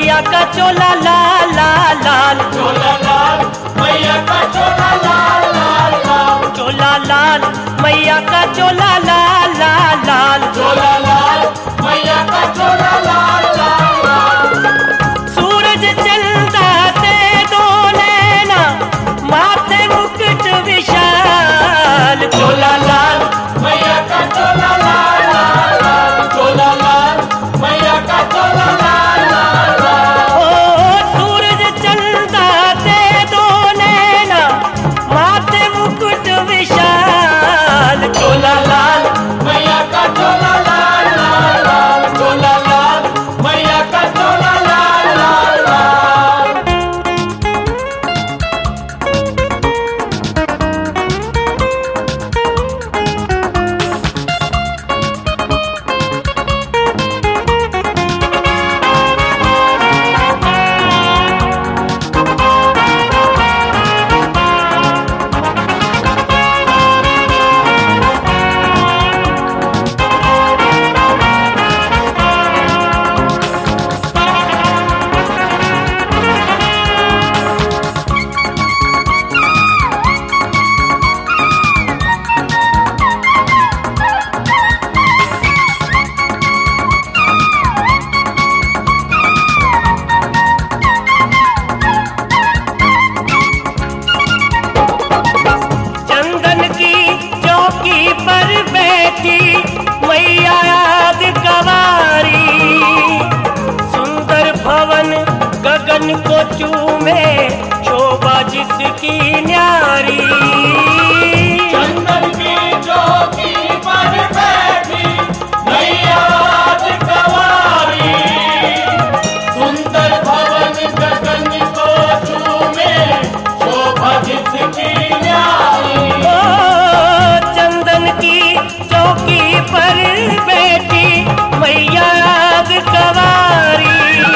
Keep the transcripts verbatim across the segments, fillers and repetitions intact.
मैया का चोला लाल लाल लाल, चोला लाल मैया का चोला लाल लाल लाल, चोला लाल मैया का चोला लाल लाल लाल, चोला लाल मैया का चोला लाल लाल लाल। सूरज चंदा से दो नैना, माथे मुकुट विशाल, चोला लाल मैया का चोला लाल लाल लाल, चोला लाल मैया का चोला लाल लाल लाल। ओ सूरज चंदा से दो नैना, माथे मुकुट विशाल, चोला लाल मैया का चोला लाल लाल लाल, चोला लाल मैया का चोला लाल लाल लाल। चंदन की चौकी पर बैठी मैया याद कवारी, सुंदर भवन गगन को चूमे, शोभा जिसकी न्यारी। चंदन की चौकी पर बैठी मैया याद कवारी, सुंदर भवन गगन को चूमे, शोभा जिसकी न्यारी। ओ चंदन की चौकी पर बैठी मैया याद कवारी,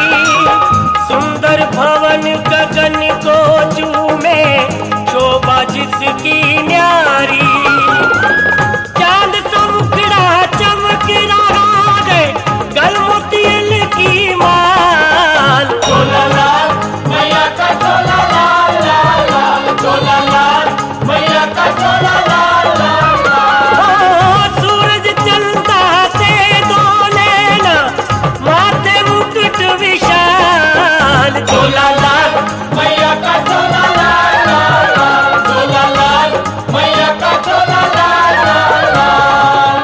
सुंदर भवन गगन को चूमे, शोभा जिसकी न्यारी। चांद चमकड़ा चमक रहा है, गल मोतियन की माल, चोला लाल मैया का चोला लाल लाल लाल, चोला लाल मैया का चोला लाल लाल लाल। ओ सूरज चंदा से दो नैना, माथे मुकुट विशाल, चोला लाल मैया का चोला लाल लाल लाल, चोला लाल मैया का चोला लाल लाल लाल।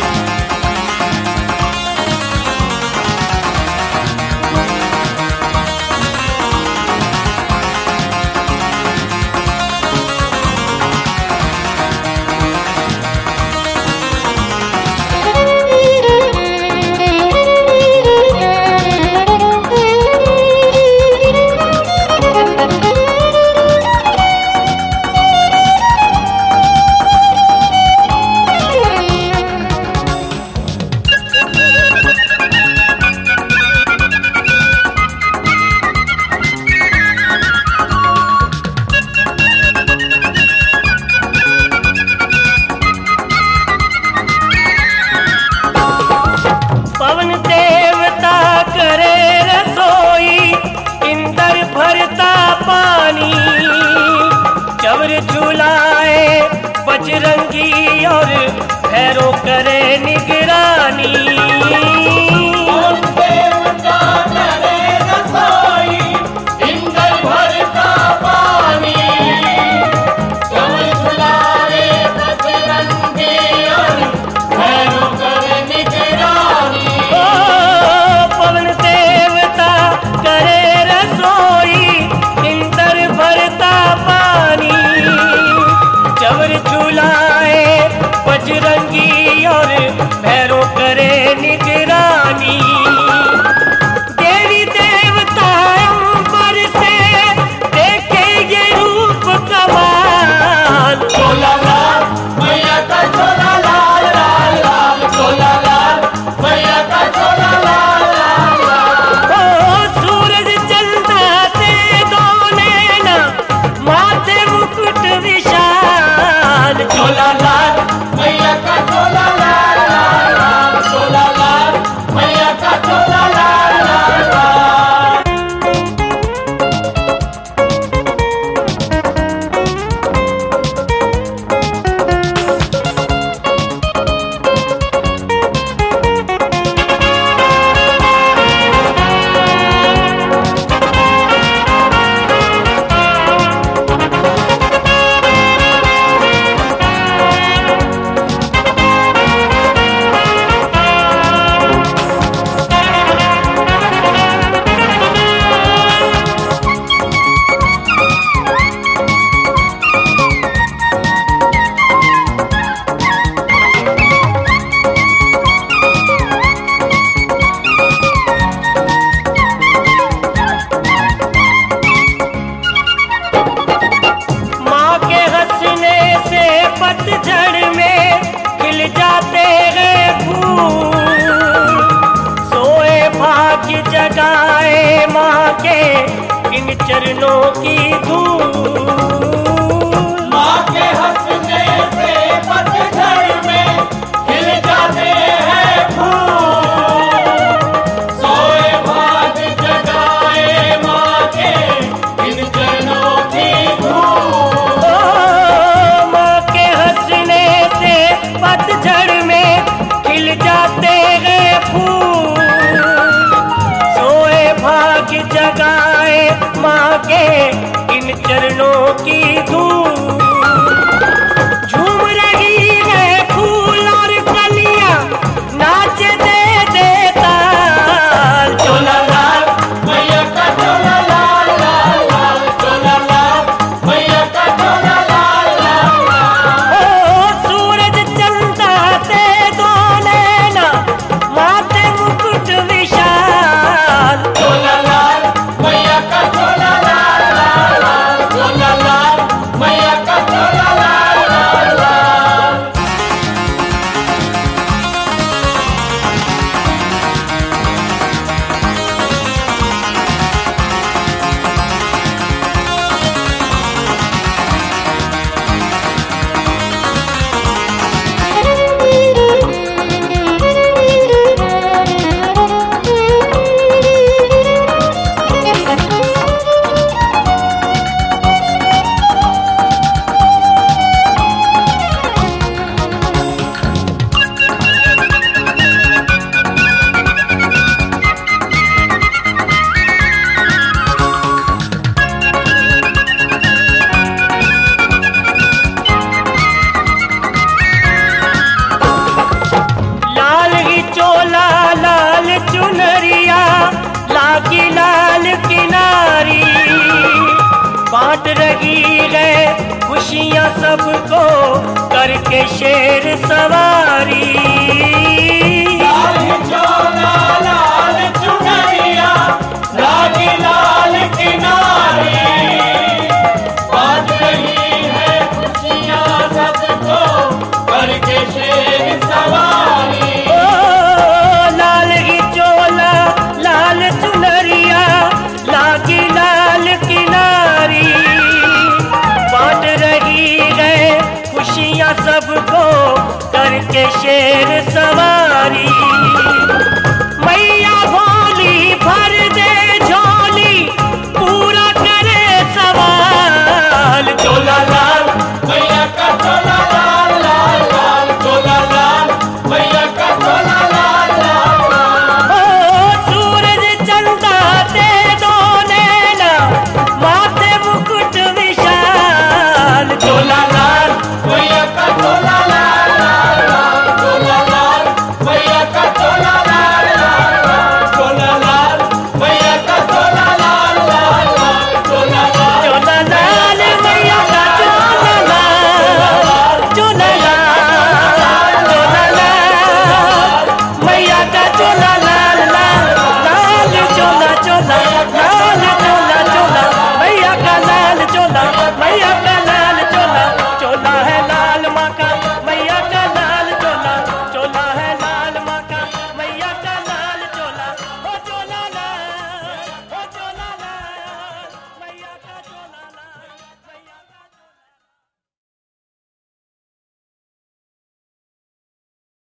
पवन देवता करे रसोई, इंद्र भरता पानी, चवर झुलाए बजरंगी और भैरो करे निगरानी। कौन देवता करे रसोई, इंद्र भरता पानी, चवर झुलाए बजरंगी और भैरो करे निगरानी। ओ पवन देवता करे रसोई, इंद्र भरता पानी, चवर झुलाए बजरंगी और भैरो करे निगरानी। के इन चरणों की धूल। माँ के हंसने से पतझड़ में खिल जाते हैं फूल। सोए भाग जगाए माँ के इन चरणों की धूल। ओ, माँ के हंसने से पतझड़ में खिल जाते हैं फूल। सोए भाग जगाए माँ के इन चरणों की धूल। झूम रही है फूल और कलियां, नाच दे दे ताल। चोला लाल मैया का चोला लाल लाल लाल। चोला लाल मैया का चोला लाल लाल लाल। ओ सूरज चंदा से दो नैना, माथे मुकुट विशाल। चोला लाल मैया का चोला लाल लाल लाल। चोला लाल मैया का चोला लाल लाल लाल। लाल ही चोला लाल चुनरिया, लागी लाल किनारी। बांट रही है खुशियां सबको, करके शेर सवारी।